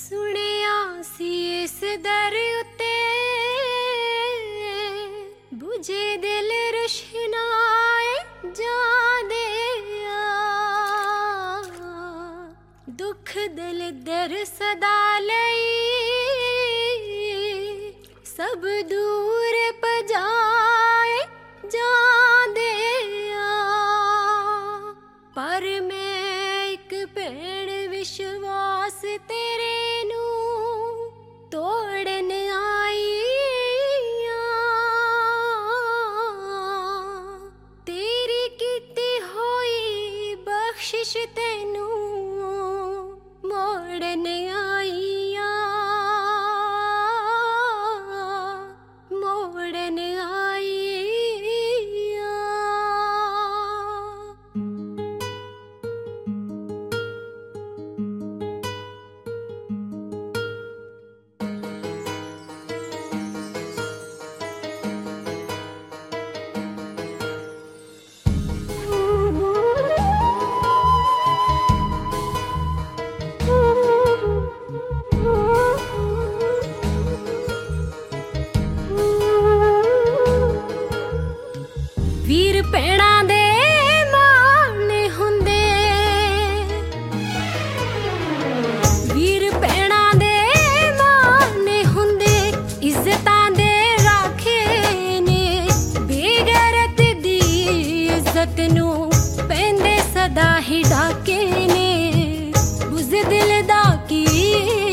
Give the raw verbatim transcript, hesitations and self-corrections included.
सुनिया सी इस दर उते बुझे दिल रशनाए जादे दुख दिल दर सदा लई सब दूर पजाए जादे पर मैं एक पेड़ विश्वास तेरे नू तोड़न आई तेरी कीती होई बख्शिश तेनू मोड़न आई मोड़न आई वीर भैणा दे मान हुंदे वीर भैणा दे मान हुंदे इज्जतां दे राखे ने बेगैरत दी इज्जत नू पैंदे सदा ही डाके ने बुज़दिल दा की